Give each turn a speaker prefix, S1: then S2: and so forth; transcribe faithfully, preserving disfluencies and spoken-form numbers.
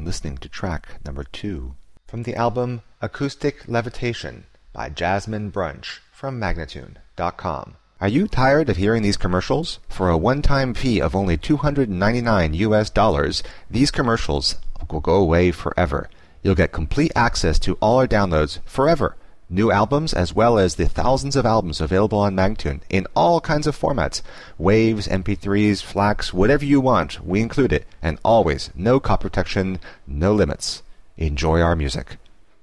S1: listening to track number two from the album Acoustic Levitation by Jasmine Brunch from Magnatune dot com. Are you tired of hearing these commercials? For a one-time fee of only two hundred ninety-nine U S dollars, these commercials will go away forever. You'll get complete access to all our downloads forever. New albums as well as the thousands of albums available on Magnatune in all kinds of formats. Waves, M P threes, FLACs, whatever you want, we include it. And always, no copy protection, no limits. Enjoy our music.